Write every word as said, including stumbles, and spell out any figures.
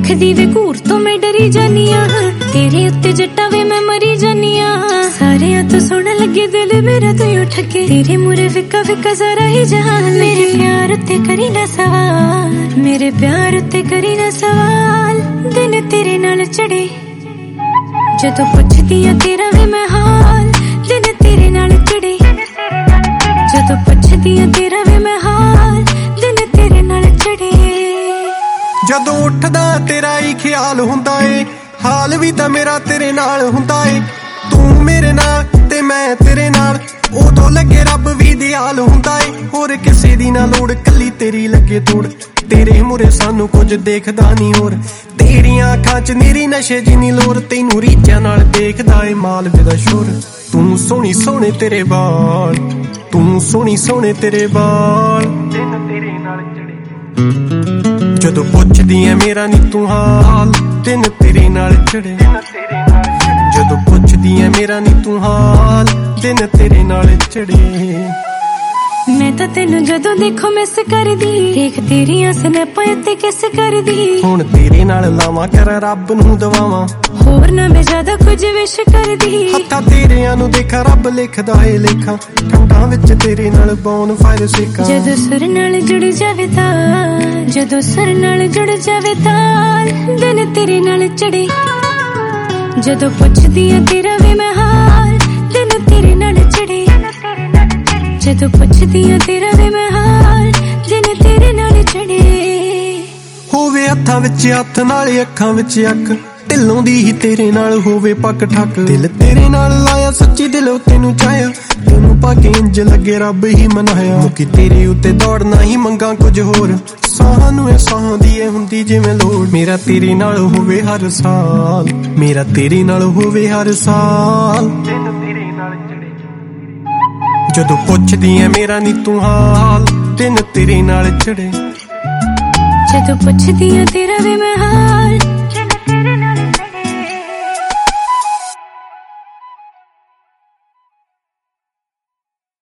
ਦੀ ਵੇ ਘੂਰ ਤੋਂ ਮੈਂ ਡਰੀ ਜਾਨੀ ਆ, ਤੇਰੇ ਉੱਤੇ ਜੱਟਾ ਵੇ ਮੈਂ ਮਰੀ ਜਾਨੀ ਆ। ਸਾਰਿਆਂ ਤੋਂ ਸੋਹਣਾ ਲੱਗੇ ਦਿਲ ਮੇਰਾ ਤੂੰ ਉੱਠ ਕੇ, ਤੇਰੇ ਮੂਰੇ ਫਿੱਕਾ ਫਿੱਕਾ ਸਾਰਾ ਹੀ ਜਹਾਨ। ਮੇਰੇ ਪਿਆਰ ਉੱਤੇ ਕਰੀ ਨਾ ਸਵਾਲ, ਮੇਰੇ ਪਿਆਰ ਉੱਤੇ ਕਰੀ ਨਾ ਸਵਾਲ। ਦਿਨ ਤੇਰੇ ਨਾਲ ਚੜੇ ਜਦੋਂ ਪੁੱਛਦੀ ਆ ਤੇਰਾ ਵੇ ਮੈਂ ਹਾਲ, ਦਿਨ ਤੇਰੇ ਨਾਲ ਚੜੇ ਜਦੋਂ ਪੁੱਛਦੀ ਆ ਤੇਰਾ ਵੇ ਮੈਂ ਹਾਲ, ਦਿਨ ਤੇਰੇ ਨਾਲ ਚੜੇ। ਜਦੋਂ ਉੱਠਦਾ ਤੇਰਾ ਹੀ ਖਿਆਲ ਹੁੰਦਾ ਏ, ਹਾਲ ਵੀ ਤਾਂ ਮੇਰਾ ਤੇਰੇ ਨਾਲ ਹੁੰਦਾ ਏ। ਤੂੰ ਮੇਰੇ ਨਾਲ ਤੇ ਮੈਂ ਤੇਰੇ ਨਾਲ, ਉਦੋਂ ਲੱਗੇ ਰੱਬ ਵੀ ਦਿਆਲ ਹੁੰਦਾ ਏ। ਹੋਰ ਕਿਸੇ ਦੀ ਨਾ ਲੋੜ, ਕੱਲੀ ਤੇਰੀ ਲੱਗੇ ਤੋੜ। ਤੇਰੇ ਮੂਰੇ ਸਾਨੂੰ ਕੁਝ ਦੇਖਦਾ ਨਹੀਂ ਹੋਰ, ਤੇਰੀਆਂ ਅੱਖਾਂ ਚ ਨੀਰੀ ਨਸ਼ੇ ਜਿੰਨੀ ਲੋਰ। ਤੈਨੂੰ ਰੀਝਾਂ ਨਾਲ ਦੇਖਦਾ ਏ ਮਾਲਵੇ ਦਾ ਸ਼ੋਰ। ਤੂੰ ਸੋਹਣੀ ਸੋਹਣੇ ਤੇਰੇ ਬਾਲ, ਤੂੰ ਸੋਹਣੀ ਸੋਹਣੇ ਤੇਰੇ ਬਾਲ। ਦਿਨ ਤੇਰੇ ਨਾਲ ਚੜੇ ਜਦੋਂ ਪੁੱਛਦੀ ਐ ਮੇਰਾ ਨੀ ਤੂੰ ਹਾਲ, ਦਿਨ ਤੇਰੇ ਨਾਲ ਚੜੇ ਜਦੋਂ ਪੁੱਛਦੀ ਐ ਮੇਰਾ ਨੀ ਤੂੰ ਹਾਲ, ਦਿਨ ਤੇਰੇ ਨਾਲ ਚੜੇ। ਮੈਂ ਤਾਂ ਤੈਨੂੰ ਜਦੋਂ ਦੇਖੋ ਮਿਸ ਕਰਦੀ, ਦੇਖ ਤੇਰੀਆਂ ਸਨੈਪਾਂ ਤੇ ਕਿਸ ਕਰਦੀ। ਹੁਣ ਤੇਰੇ ਨਾਲ ਲਾਵਾਂ ਕਰ ਰੱਬ ਨੂੰ ਦਵਾਵਾਂ, ਹੋਰ ਨਾ ਮੈਂ ਜ਼ਿਆਦਾ ਕੁਝ ਵਿਸ਼ ਕਰਦੀ। ਹੱਥਾਂ ਤੇਰਿਆਂ ਨੂੰ ਦੇਖਾ ਰੱਬ ਲਿਖਦਾ ਏ ਲੇਖਾਂ, ਕੰਧਾਂ ਵਿੱਚ ਤੇਰੇ ਨਾਲ ਬੌਨ ਫਾਇਰ ਸੇਕਾਂ। ਜਦੋਂ ਸੁਰ ਨਾਲ ਜੁੜ ਜਾਵੇ ਤਾਂ, ਜਦੋਂ ਸੁਰ ਨਾਲ ਜੁੜ ਜਾਵੇ ਤਾਂ, ਦਿਨ ਤੇਰੇ ਨਾਲ ਚੜੇ ਜਦੋਂ ਪੁੱਛਦੀ ਆ ਤੇਰਾ ਵੀ ਮੈਂ ਹਾਲ, ਦਿਨ ਤੇਰੇ ਨਾਲ ਚੜੇ ਜਦੋਂ ਪੁੱਛਦੀ ਆ ਤੇਰਾ ਵੀ ਮੈਂ ਹਾਲ, ਦਿਨ ਤੇਰੇ ਨਾਲ ਚੜੇ। ਹੋਵੇ ਹੱਥਾਂ ਵਿੱਚ ਹੱਥ ਨਾਲੇ ਅੱਖਾਂ ਵਿੱਚ ਅੱਖ, ਢਿੱਲੋਂ ਦੀ ਹੀ ਤੇਰੇ ਨਾਲ ਹੋਵੇ ਪੱਕ ਠੱਕ। ਦਿਲ ਤੇਰੇ ਨਾਲ ਲਾਇਆ ਸੱਚੀ ਦਿਲੋਂ ਤੈਨੂੰ ਚਾਹਿਆ, ਤੈਨੂੰ ਪਾ ਕੇ ਇੰਜ ਲੱਗੇ ਰੱਬ ਹੀ ਮਨਾਇਆ। ਮੁਕੀ ਤੇਰੇ ਉੱਤੇ ਦੌੜਨਾ ਹੀ ਮੰਗਾਂ ਕੁਝ ਹੋਰ, ਸਾਹਾਂ ਨੂੰ ਇਹ ਸਾਹਾਂ ਦੀ ਏ ਹੁੰਦੀ ਜਿਵੇਂ ਲੋੜ। ਮੇਰਾ ਤੇਰੇ ਨਾਲ ਹੋਵੇ ਹਰ ਸਾਲ, ਮੇਰਾ ਤੇਰੇ ਨਾਲ ਹੋਵੇ ਹਰ ਸਾਲ। ਜਦੋਂ ਪੁੱਛਦੀ ਐ ਮੇਰਾ ਨੀ ਤੂੰ ਹਾਲ, ਦਿਨ ਤੇਰੇ ਨਾਲ ਚੜੇ ਜਦੋਂ ਪੁੱਛਦੀ ਆ ਤੇਰਾ ਵੀ ਮੈਂ ਹਾਲ,